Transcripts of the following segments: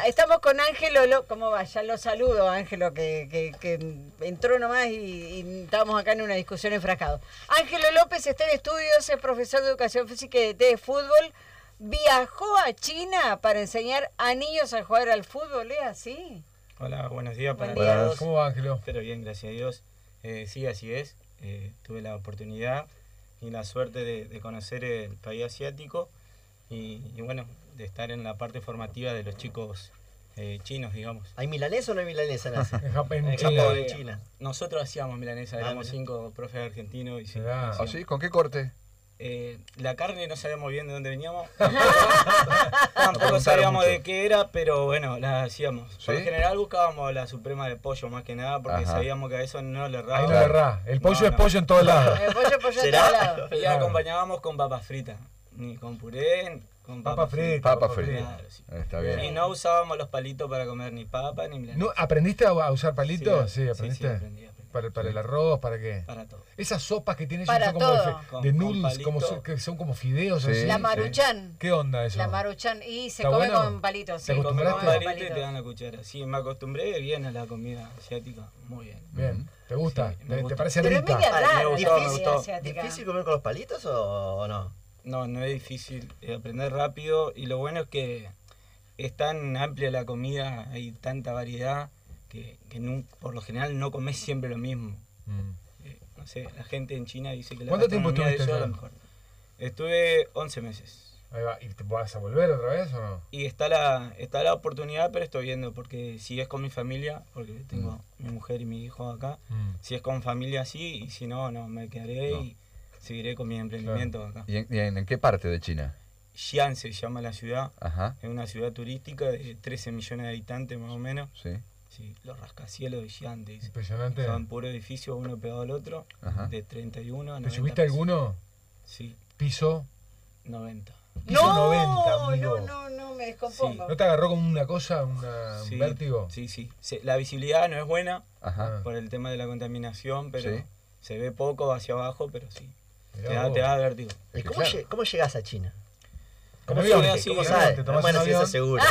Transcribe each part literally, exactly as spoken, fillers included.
estamos con Ángelo, Lo- ¿cómo va? Ya lo saludo, Ángelo, que, que, que entró nomás y, y estábamos acá en una discusión enfrascado. Ángelo López está en estudios, es profesor de educación física y de fútbol. Viajó a China para enseñar a niños a jugar al fútbol, ¿es así? Hola, buenos días para Buen día. todos. ¿Cómo va, Ángelo? Espero bien, gracias a Dios. Eh, sí, así es. Eh, tuve la oportunidad y la suerte de, de conocer el país asiático y, y bueno, de estar en la parte formativa de los chicos eh, chinos, digamos. ¿Hay milanesa o no hay milanesa en Asia? En Japón, en En China. Japón, en China. Nosotros hacíamos milanesa, Ah, éramos mira. cinco profes argentinos y sí, Mirá. hacíamos. ¿Ah, sí? ¿Con qué corte? Eh, la carne no sabíamos bien de dónde veníamos. No Tampoco preguntaron sabíamos mucho. de qué era, pero bueno, la hacíamos. Por ¿Sí? lo general buscábamos la suprema de pollo más que nada, porque Ajá. sabíamos que a eso no le erraba. Ahí no le errá. El pollo No, es no. pollo en todos lados. El pollo, pollo en ¿Será? todos lados. Y Claro. acompañábamos con papas fritas, ni con puré, con Papa papas frita. fritas. Papa frita. Claro, sí. Está Y bien. no usábamos los palitos para comer ni papa ni milanesa. ¿No, ¿Aprendiste a a usar palitos? Sí, sí, ¿aprendiste? sí, aprendí, aprendí. Para, para el arroz, ¿para qué? Para todo. Esas sopas que tienen Para son como de, todo. fe- Con- de con noodles, palito. como so- que son como fideos Sí. así. La Sí. maruchan. ¿Qué onda eso? La maruchan. Y se ¿Está come bueno? con palitos. ¿Te Sí, Comes acostumbraste? con con palito y palitos. te dan la cuchara. Sí, me acostumbré bien a la comida asiática. Muy bien. Bien, ¿te gusta? Sí, me ¿Te, te gusta. parece Pero es rica? media Ah, rara me la gustó, me comida gustó. asiática. ¿Difícil comer con los palitos o, o no? No, no es difícil, eh, aprender rápido y lo bueno es que es tan amplia la comida, hay tanta variedad que, que nun- por lo general no comes siempre lo mismo. Mm. Eh, no sé, la gente en China dice que la ¿Cuánto tiempo gastronomía de estuviste ellos es allá? la mejor. Estuve once meses Ahí va. ¿Y te vas a volver otra vez o no? y está la está la oportunidad, pero estoy viendo porque si es con mi familia, porque tengo mi mujer y mi hijo acá, Mm. si es con familia sí y si no, no, me quedaré No. y seguiré con mi emprendimiento acá. ¿Y en, y en- en qué parte de China? Xi'an se llama la ciudad. Ajá, Es una ciudad turística de trece millones de habitantes más o menos. sí. Sí, los rascacielos de Xi'an, te dice. Impresionante. Son puros edificios uno pegado al otro, Ajá. de treinta y uno a ¿Te noventa subiste pisos. alguno? Sí, Piso. noventa. Piso No, noventa, amigo. no, no, no, me descompongo. ¿No te agarró como una cosa, una, Sí, un vértigo? sí, sí. Se- la visibilidad no es buena Ajá. por el tema de la contaminación, pero Sí. se ve poco hacia abajo, pero sí. Mirá Te da, vos. te da vértigo. ¿Y Es que cómo, claro. lle- cómo llegás a China? ¿Cómo ¿Cómo avión? llegué así? ¿Cómo ¿Te sabes? tomás Bueno, un si eso avión? seguro.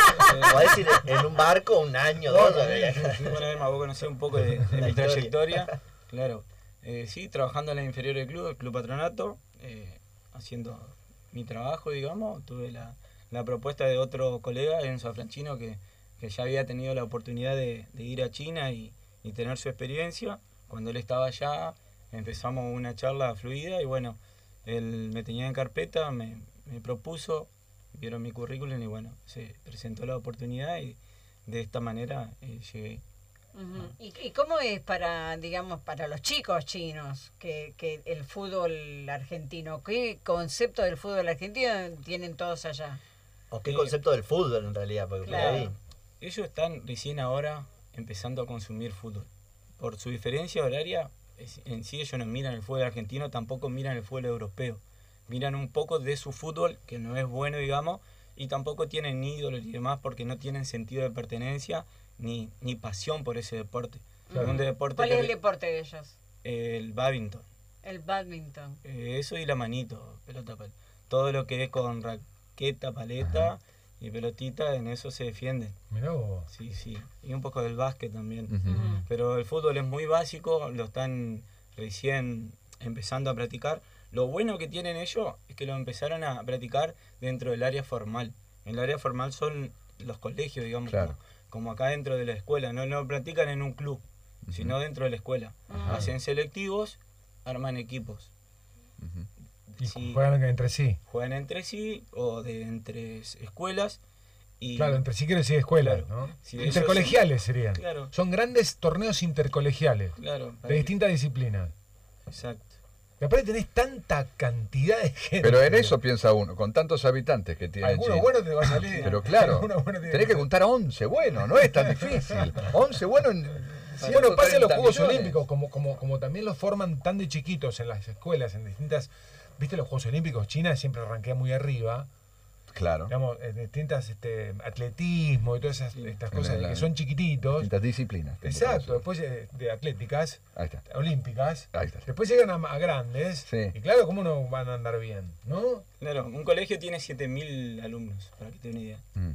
Podés ir en un barco un año, No, dos. no, ¿no? Bueno, Emma, vos conocés un poco de, de La mi historia. trayectoria. Claro. Eh, sí, trabajando en la inferior del club, el Club Patronato, eh, haciendo mi trabajo, digamos. Tuve la, la propuesta de otro colega, Enzo Afranchino, que, que ya había tenido la oportunidad de, de ir a China y, y tener su experiencia. Cuando él estaba allá, empezamos una charla fluida y bueno, él me tenía en carpeta, me, me propuso, vieron mi currículum y bueno, se presentó la oportunidad y de esta manera eh, llegué. Ujú. ¿Y, ¿Y cómo es para, digamos, para los chicos chinos que, que el fútbol argentino? ¿Qué concepto del fútbol argentino tienen todos allá? ¿O qué Eh, concepto del fútbol en realidad? Porque por Claro. ahí- Ellos están recién ahora empezando a consumir fútbol. Por su diferencia horaria, es- en sí ellos no miran el fútbol argentino, tampoco miran el fútbol europeo. Miran un poco de su fútbol, que no es bueno, digamos, y tampoco tienen ídolos y demás porque no tienen sentido de pertenencia ni, ni pasión por ese deporte. Claro. Un deporte ¿Cuál que- es el deporte de ellos? el badminton. El badminton. Eh, eso y la manito, pelota, pal- todo lo que es con raqueta, paleta y pelotita, en eso se defienden. Mirá vos. Sí, sí. Y un poco del básquet también. Ujú. Ujú. Pero el fútbol es muy básico, lo están recién empezando a practicar. Lo bueno que tienen ellos es que lo empezaron a practicar dentro del área formal. El área formal son los colegios, digamos, Claro. como, como acá dentro de la escuela. No lo practican en un club, sino dentro de la escuela. Ajá. Hacen selectivos, arman equipos. Ujú. Y Sí. juegan entre sí. Juegan entre sí o de entre escuelas. Y Claro, entre sí quiero decir escuelas, Claro. ¿no? Sí, ellos Intercolegiales serían. Claro. Son grandes torneos intercolegiales Claro, para de que- distintas disciplinas. Exacto. Y aparte tenés tanta cantidad de gente. Pero en eso piensa uno, con tantos habitantes que tiene Algunos China. buenos te va a salir. Pero claro, Algunos buenos tienen tenés que juntar a once buenos, no es tan difícil. once buenos en Bueno, pasa en los ciento treinta Juegos millones. Olímpicos, como, como, como también los forman tan de chiquitos en las escuelas, en distintas. ¿Viste los Juegos Olímpicos? China siempre arranquea muy arriba. Claro, Digamos, en distintas este, atletismo y todas esas, Sí. estas En cosas la- que son chiquititos. distintas disciplinas. tengo Exacto, que después de, de atléticas, decir. Ahí está. olímpicas. Ahí está. Después llegan a, a grandes. Sí. Y claro, ¿cómo no van a andar bien? ¿No? Claro, un colegio tiene siete mil alumnos, para que te den una idea. Mm.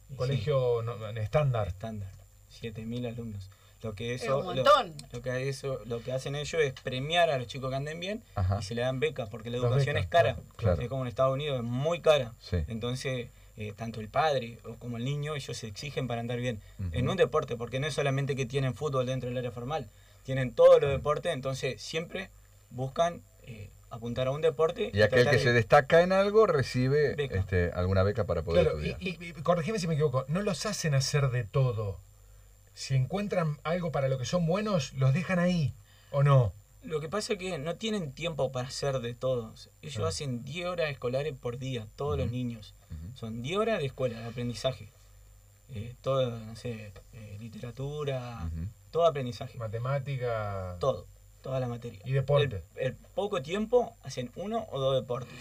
Y Colegio no, en estándar. estándar, siete mil alumnos. Lo que Es eso, un lo, montón. lo que eso, lo que hacen ellos es premiar a los chicos que anden bien Ajá. y se le dan becas, porque la Las educación becas, es cara. claro, claro. Es como en Estados Unidos, es muy cara. Sí. Entonces, eh, tanto el padre o como el niño, ellos se exigen para andar bien. Ujú. En un deporte, porque no es solamente que tienen fútbol dentro del área formal, tienen todos los deportes, entonces siempre buscan eh, apuntar a un deporte. Y aquel tratar que de- se destaca en algo recibe Beca. este, alguna beca para poder Claro, y, estudiar. y, y corregime si me equivoco, no los hacen hacer de todo. Si encuentran algo para lo que son buenos, los dejan ahí, ¿o no? Lo que pasa es que no tienen tiempo para hacer de todos. Ellos Ah. hacen diez horas escolares por día, todos los Ujú. niños. Ujú. Son diez horas de escuela, de aprendizaje. Eh, todo, no sé, eh, literatura, Ujú. todo aprendizaje. Matemática. Todo, toda la materia. Y deporte. El, el poco tiempo hacen uno o dos deportes.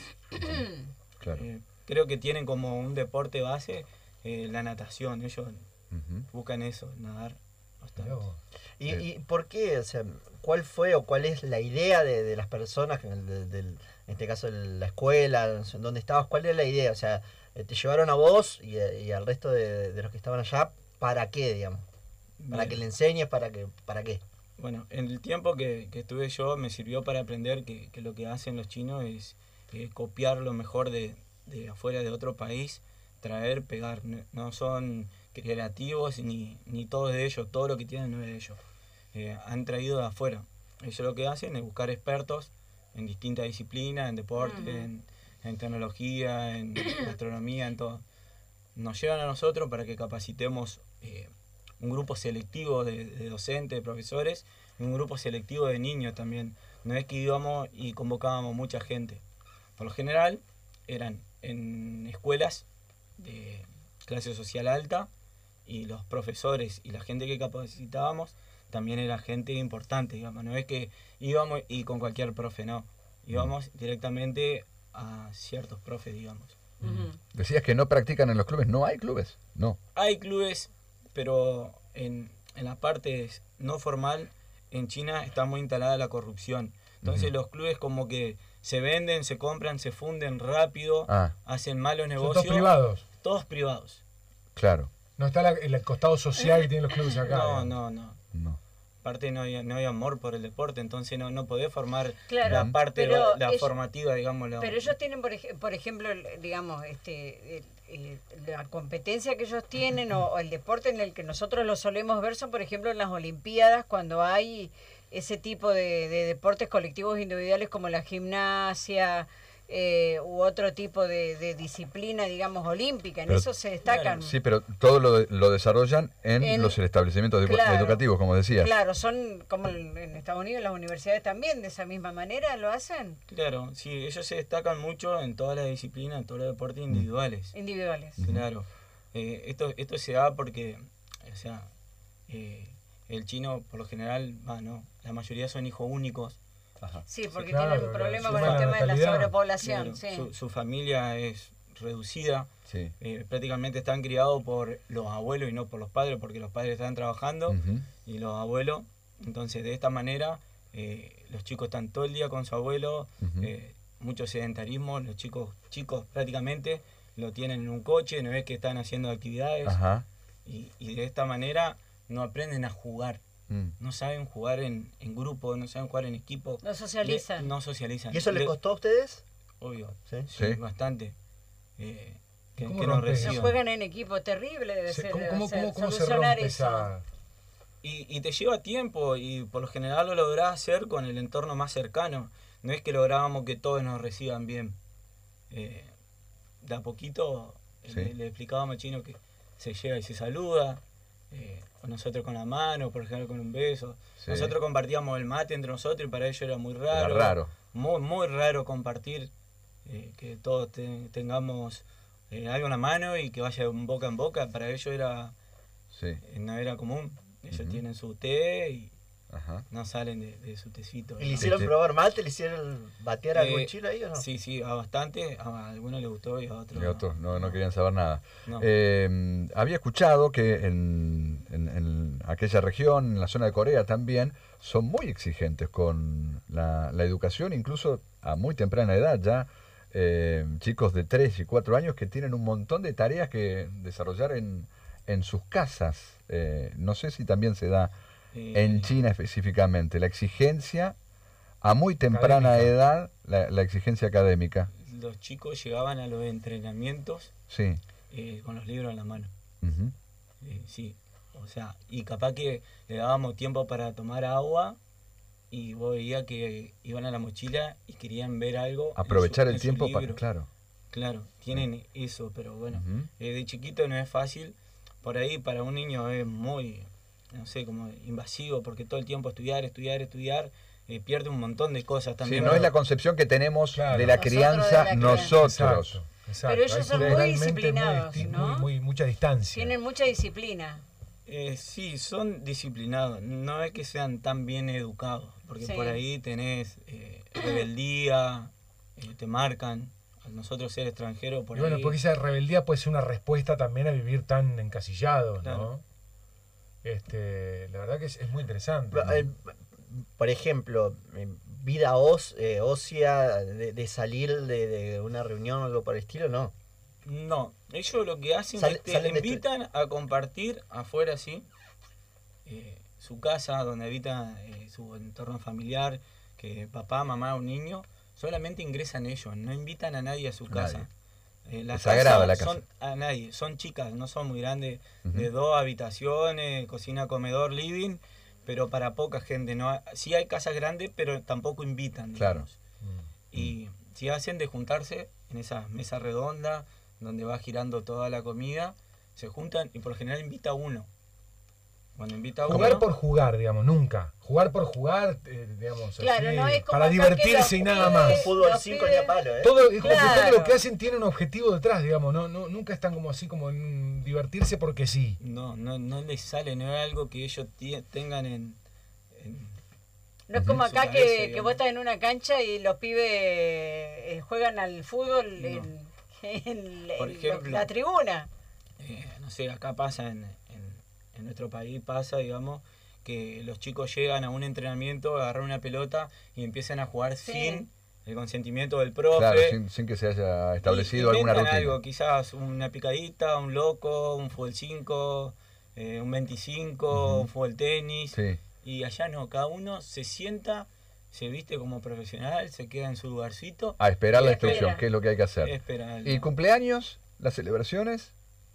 Claro. Eh, creo que tienen como un deporte base eh, la natación. Ellos Ujú. buscan eso, nadar bastante. Mirá vos. ¿Y, Sí. y por qué? O sea, ¿cuál fue o cuál es la idea de, de las personas, que en, el- del- del- en este caso de la escuela, en donde estabas? ¿Cuál era la idea? O sea, eh, te llevaron a vos y, eh, y al resto de, de los que estaban allá, ¿para qué, digamos? ¿Para Bien. que le enseñes? ¿Para, que, para qué? Bueno, en el tiempo que, que estuve yo me sirvió para aprender que, que lo que hacen los chinos es eh, copiar lo mejor de, de afuera de otro país, traer, pegar. No, no son creativos ni, ni todos de ellos, todo lo que tienen no es de ellos. Eh, han traído de afuera. Ellos lo que hacen es buscar expertos en distintas disciplinas, en deporte, Ujú. en, en tecnología, en gastronomía, en todo. Nos llevan a nosotros para que capacitemos eh, un grupo selectivo de, de docentes, de profesores, y un grupo selectivo de niños también. No es que íbamos y convocábamos mucha gente. Por lo general eran en escuelas de clase social alta y los profesores y la gente que capacitábamos también era gente importante, digamos. No es que íbamos y con cualquier profe, no. Íbamos directamente a ciertos profes, digamos. Ujú. Decías que no practican en los clubes. ¿No hay clubes? No. Hay clubes, pero en, en la parte no formal, en China está muy instalada la corrupción. Entonces Ujú. los clubes como que se venden, se compran, se funden rápido, Ah, hacen malos Son negocios. todos privados. Todos privados. claro. No está la- el costado social que tienen los clubes acá. No, digamos. no, no. No. Aparte no hay, no hay amor por el deporte, entonces no, no podés formar Claro, la parte, pero la ellos- formativa, digamos. la- Pero ellos tienen, por, ej- por ejemplo, el- digamos, este, el- el- la competencia que ellos tienen o, o el deporte en el que nosotros lo solemos ver son, por ejemplo, en las Olimpiadas, cuando hay ese tipo de, de deportes colectivos individuales como la gimnasia eh, u otro tipo de, de disciplina, digamos, olímpica. En Pero- eso se destacan. Sí, pero todo lo, lo desarrollan en, En- los establecimientos edu- claro. educativos, como decías. Claro, son como en en Estados Unidos, las universidades también, de esa misma manera lo hacen, Claro, sí, ellos se destacan mucho en todas las disciplinas, en todos los deportes individuales. individuales. Claro. Eh, esto, esto se da porque, o sea, eh, el chino por lo general, va, no, la mayoría son hijos únicos. Ajá. Sí, porque claro, tienen un la- problema sí, con la el tema de la natalidad. sobrepoblación. Claro, Sí. su, su familia es reducida, Sí. eh, prácticamente están criados por los abuelos y no por los padres, porque los padres están trabajando Ujú. y los abuelos. Entonces, de esta manera, eh, los chicos están todo el día con su abuelo, Ujú. eh, mucho sedentarismo, los chicos chicos prácticamente lo tienen en un coche, no es que están haciendo actividades, Ajá. y, y de esta manera no aprenden a jugar, Mm. no saben jugar en, en grupo, no saben jugar en equipo. No socializan. Le- no socializan. ¿Y eso les Le- costó a ustedes? Obvio, Sí. sí, Sí. bastante. Eh, que, ¿Cómo que nos rompes? No reciban. juegan en equipo, terrible debe Se- ser. ¿Cómo, debe cómo, ser cómo, cómo se solucionar rompe eso. esa...? Y, y te lleva tiempo y por lo general lo lográs hacer con el entorno más cercano. No es que lográbamos que todos nos reciban bien. Eh, de a poquito eh, Sí. le, le explicábamos al chino que se llega y se saluda. Eh, con nosotros con la mano, por ejemplo con un beso. Sí. Nosotros compartíamos el mate entre nosotros y para ellos era muy raro. Era raro. Muy, muy raro compartir, eh, que todos te- tengamos eh, algo en la mano y que vaya de boca en boca. Para ellos era, Sí. eh, no era común. Ellos Ujú. tienen su té y Ajá. no salen de, de su tecito. ¿Y le hicieron Este- probar mate? ¿Le hicieron batear algo Eh, en Chile ahí o no? Sí, sí, a bastante. A algunos les gustó y a otros Y otros no, no querían saber nada. No. Eh, había escuchado que en, en- en aquella región, en la zona de Corea también, son muy exigentes con la, la educación, incluso a muy temprana edad ya eh, chicos de tres y cuatro años que tienen un montón de tareas que desarrollar en, en sus casas. Eh, no sé si también se da Eh, en China específicamente, la exigencia a muy temprana Académica. edad, la, la exigencia académica. Los chicos llegaban a los entrenamientos Sí. eh, con los libros en la mano. Ujú. Eh, sí, o sea, y capaz que le dábamos tiempo para tomar agua y vos veías que iban a la mochila y querían ver algo. en su- Aprovechar en el su tiempo para, libro. claro. Claro, tienen eso, pero bueno, Ujú. eh, de chiquito no es fácil. Por ahí para un niño es muy, no sé, como invasivo, porque todo el tiempo estudiar, estudiar, estudiar, eh, pierde un montón de cosas Sí, también. no es la concepción que tenemos Claro. de la Nosotros crianza de la crianza. nosotros. Exacto, exacto. Pero ellos Hay son muy culturalmente disciplinados, muy, ¿no? muy- muy- mucha distancia. Tienen mucha disciplina. Eh, sí, son disciplinados, no es que sean tan bien educados, porque Sí. por ahí tenés eh, rebeldía, eh, te marcan, a nosotros ser extranjeros por Y bueno, ahí. porque esa rebeldía puede ser una respuesta también a vivir tan encasillados, Claro. ¿no? Este, la verdad que es, es muy interesante. ¿no? Eh, Por ejemplo, eh, vida os, eh, ósea, de, de salir de, de una reunión o algo por el estilo, no. No, ellos lo que hacen Sale- es te salen de tu- invitan a compartir afuera, sí, eh, su casa, donde habita eh, su entorno familiar, que papá, mamá o niño, solamente ingresan ellos, no invitan a nadie a su casa. Eh, las Es sagrada la casas casa. son a nadie, son chicas, no son muy grandes, Ujú. de dos habitaciones, cocina, comedor, living, pero para poca gente. No ha- sí hay casas grandes, pero tampoco invitan. Claro. digamos. Y si hacen de juntarse en esa mesa redonda, donde va girando toda la comida, se juntan y por lo general invita a uno. Cuando invita a Jugar uno, por jugar, digamos, nunca. Jugar por jugar, eh, digamos, Claro, así, no es como para acá que divertirse los y nada pibes- más. Fútbol los cinco pibes- ni a palo, ¿eh? Todo, es como que todo Claro. lo que hacen tiene un objetivo detrás, digamos, no, no, nunca están como así como en divertirse porque sí. no, no, no les sale, no es algo que ellos tie- tengan en, en- No es como en su acá cabeza, que, que digamos. vos estás en una cancha y los pibes eh, juegan al fútbol No. en, en- Por en ejemplo, la tribuna. eh, no sé, acá pasa en, en, en nuestro país, pasa, digamos, que los chicos llegan a un entrenamiento, agarran una pelota y empiezan a jugar Sí. sin el consentimiento del profe. Claro, sin, sin que se haya establecido Y alguna inventan rutina. algo, quizás una picadita, un loco, un fútbol cinco, eh, un veinticinco, Ujú. un fútbol tenis. Sí. Y allá no, cada uno se sienta, se viste como profesional, se queda en su lugarcito. A esperar la y instrucción, espera. que es lo que hay que hacer. espera. ¿Y cumpleaños? ¿Las celebraciones?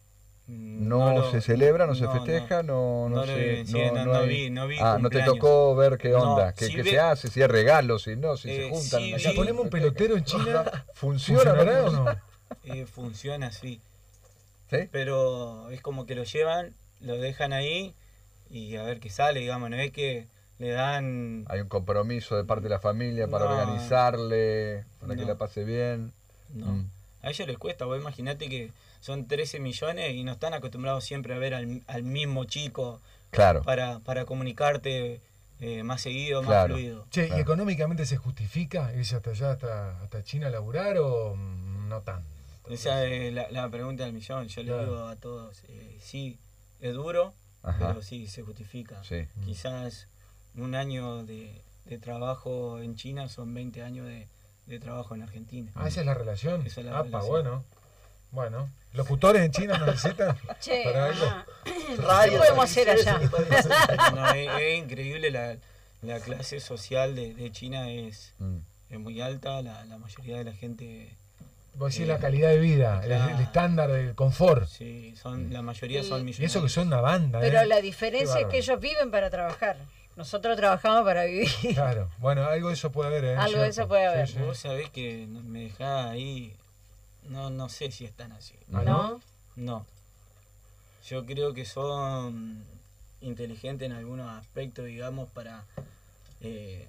Mm, ¿No, lo- se celebra, no, se no, festeja? No, no, no lo sé, vivencié, no- no hay- vi- no vi Ah, no te cumpleaños. tocó ver qué No, onda, qué, si qué ve- se hace, si hay regalos, si no, si se Eh, juntan. sí en la vi- Si casa, ponemos un festejan. pelotero en China, ¿Funciona, ¿funcionará o verdad? no? Eh, funciona así. ¿Sí? Pero es como que lo llevan, lo dejan ahí y a ver qué sale, digamos. No es que le dan... Hay un compromiso de parte de la familia para No. organizarle, para que No. la pase bien. No. Mm. A ellos les cuesta, vos imaginate que son trece millones y no están acostumbrados siempre a ver al, al mismo chico Claro. para, para comunicarte eh, más seguido, más Claro. fluido. Che, Claro. ¿y económicamente se justifica irse hasta allá, hasta, hasta China a laburar o mm, no tanto? Esa es la, la pregunta del millón. Yo Claro. le digo a todos, eh, sí, es duro, Ajá. pero sí, se justifica. Sí. Quizás un año de, de trabajo en China son veinte años de, de trabajo en Argentina. Ah, esa es la relación. Esa es la Apa, relación. bueno. Bueno. ¿Locutores en China nos necesitan? Che, para algo. ajá. Radio, ¿Qué podemos hacer televisiones, allá? ese tipo de cosas. No, es, es increíble, la, la clase social de, de China es, Mm. es muy alta, la, la mayoría de la gente, Vos decís la calidad de vida, el- el, Claro. estándar del confort. sí, son, la mayoría Y- son Y millonarios. eso que son una banda, ¿eh? Pero la Qué diferencia es bárbaro. que ellos viven para trabajar. Nosotros trabajamos para vivir. Claro. Bueno, algo de eso puede haber, ¿eh? Algo de Cierto. eso puede haber. Sí, sí. Vos sabés que no- me dejás ahí, no, no sé si están así. ¿Ah, ¿No? No. Yo creo que son inteligentes en algunos aspectos, digamos, para, eh,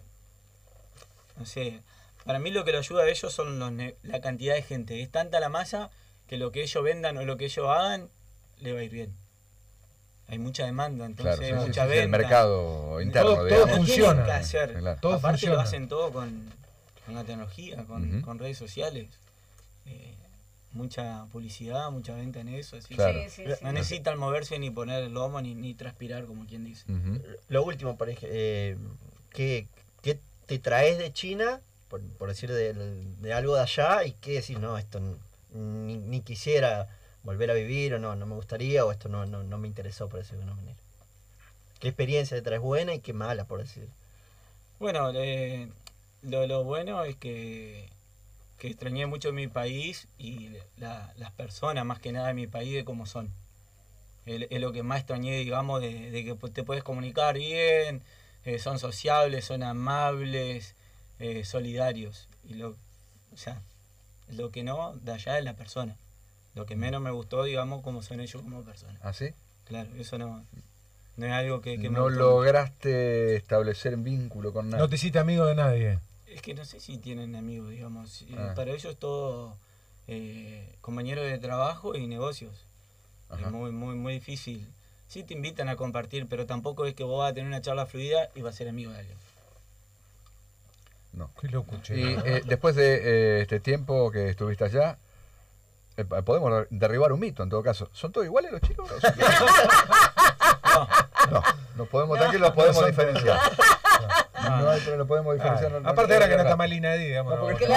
no sé, para mí lo que lo ayuda a ellos son los ne- la cantidad de gente. Es tanta la masa que lo que ellos vendan o lo que ellos hagan, le va a ir bien. Hay mucha demanda, entonces Claro, sí, sí, mucha sí, sí, el venta. mercado interno, Todo- todo digamos. No funciona. tienen que hacer. Claro. Todo Aparte funciona. lo hacen todo con, con la tecnología, con, Ujú. con redes sociales. Eh, mucha publicidad, mucha venta en eso. Así. Claro. Sí, sí, sí. No necesitan moverse ni poner el lomo ni, ni transpirar, como quien dice. Ujú. Lo último, por ejemplo, eh, ¿qué, qué te traes de China? por, por decir de, de algo de allá, y qué decir, no, esto n- ni, ni quisiera volver a vivir, o no, no me gustaría, o esto no, no, no me interesó, por decirlo de una manera. ¿Qué experiencia te traes buena y qué mala, por decir? Bueno, eh, lo, lo bueno es que, que extrañé mucho mi país y la- las personas, más que nada de mi país, de cómo son. Es, es lo que más extrañé, digamos, de, de que te puedes comunicar bien, eh, son sociables, son amables, eh, solidarios. Y lo, o sea, lo que no, de allá es la persona. Lo que menos me gustó, digamos, cómo son ellos como personas. ¿Ah, sí? Claro, eso no, no es algo que, que me No gustó lograste establecer vínculo con nadie. No te hiciste amigo de nadie. Es que no sé si tienen amigos, digamos. Eh, Ah. Para ellos todo eh, compañeros de trabajo y negocios. Ajá. Es muy, muy, muy difícil. Sí te invitan a compartir, pero tampoco es que vos vas a tener una charla fluida y vas a ser amigo de alguien. No. Qué loco, che. Y eh, después de eh, este tiempo que estuviste allá, eh, podemos derribar un mito en todo caso. ¿Son todos iguales los chicos? ¿O son- No, No, no podemos, tranquilos, los podemos son diferenciar. no, No hay problema, lo podemos diferenciar. Ah, no- no- aparte no- ahora que no no- está mal nadie, digamos. No, no, porque- no.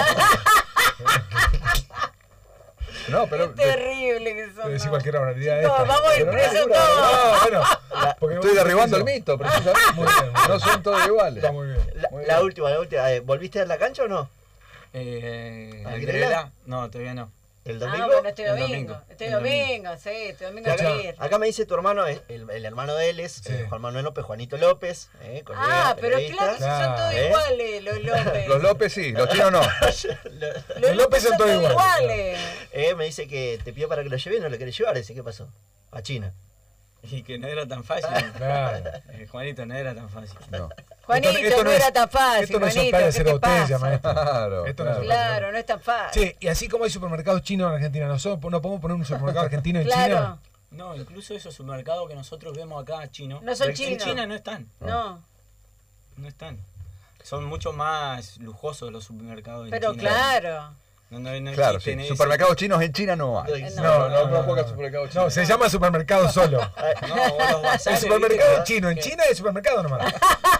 No, Qué pero terrible que son. Te decís ¿no? cualquier barbaridad de Chicos, esta. vamos a ir Pero no, presos seguro, todos. No, bueno. porque estoy vos derribando el decís eso. mito, precisamente. Muy bien, muy bien. No son todos iguales. Está muy bien. La, Muy la bien. última, la última. eh, ¿Volviste a la cancha o no? eh, ¿Al ¿al Grela? Grela? No, todavía no. ¿El Ah, domingo? bueno, este El domingo. domingo, Este el domingo, sí, este domingo Acá- hay que ir. Acá me dice tu hermano, eh, el, el hermano de él es Sí. eh, Juan Manuel López, Juanito López, eh, colega, Ah, pero periodista. claro, si son todos ¿Eh? iguales, los López. Los López sí, los chinos no. Los Los López son todos iguales. iguales. Eh, me dice que te pidió para que lo lleve y no lo querés llevar. Dice, ¿qué pasó? A China. Y que no era tan fácil. Claro. Eh, Juanito, no era tan fácil. No. Juanito, Esto- esto no, no es- era tan fácil, Esto no es Juanito, soltar de ¿qué hacer te botella, pasa? maestro. Claro, Esto no es claro. Claro, no es tan fácil. Sí, y así como hay supermercados chinos en Argentina, ¿no, son- no podemos poner un supermercado argentino en Claro, China? No, incluso esos supermercados que nosotros vemos acá chinos, No son en chinos. China no están. no. No están. Son mucho más lujosos los supermercados en Pero China. claro. No, no, no Claro, sí. existen ese- Supermercados chinos en China no hay. No, No, no, no, no, no, pongas no. supermercados chinos. No, se llama supermercado solo. No, vos los bazares, El ¿viste? supermercado chino, en Que- China es supermercado nomás.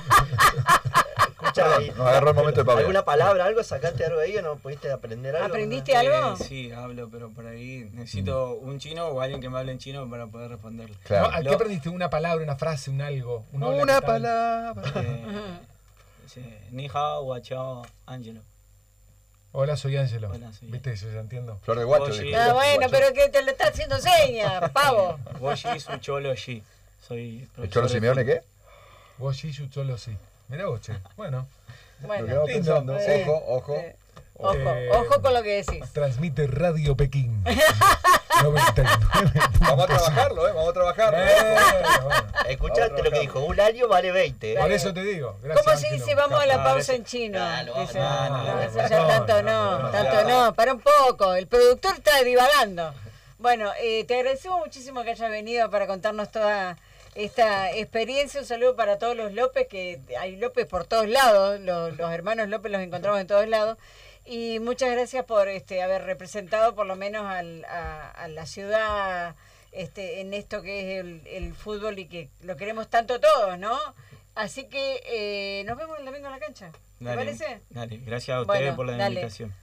Escucha, Perdón, y- nos agarró el momento de paviar. ¿alguna palabra, algo? ¿Sacaste algo ahí o no pudiste aprender algo? ¿Aprendiste Eh, algo? sí, hablo, pero por ahí necesito un chino o alguien que me hable en chino para poder responderle. Claro. ¿No? ¿A ¿Qué Lo- aprendiste? ¿Una palabra, una frase, un algo? Un hola, Una ¿qué tal? palabra. Eh, dice, Ni hao, guachao, Angelo. Hola, soy Ángelo. Hola, soy ¿Viste? Yo ya entiendo. Flor de guacho. Oye. dijo. Ah, bueno, pero que te lo está haciendo seña, pavo. Woshi, su cholo, shi. Soy ¿El profesor Cholo de Simeone fútbol. qué? Goyishu solo sí. Mirá vos, che. Bueno, Lo Bueno, quedamos lindo. pensando. Sí. Ojo, ojo. eh, ojo, Eh, ojo con lo que decís. transmite Radio Pekín. noventa y nueve. Vamos a trabajarlo, ¿eh? Vamos a trabajarlo. Eh, bueno. Escuchaste Vamos a lo que dijo, un año vale veinte. Por ¿eh? eso te digo. Gracias, ¿Cómo se Ángelo. dice vamos a la No, pausa gracias. en chino? Ah, no, Dice, no, no, no, eso no, ya no, tanto no, no, no, tanto no. no, para un poco, el productor está divagando. Bueno, eh, te agradecemos muchísimo que hayas venido para contarnos toda esta experiencia. Un saludo para todos los López, que hay López por todos lados, los, los hermanos López los encontramos en todos lados. Y muchas gracias por este haber representado por lo menos al, a, a la ciudad este en esto que es el, el fútbol y que lo queremos tanto todos, ¿no? Así que eh, nos vemos el domingo en la cancha. ¿Te Dale, parece? Dale, gracias a ustedes Bueno, por la dale. invitación.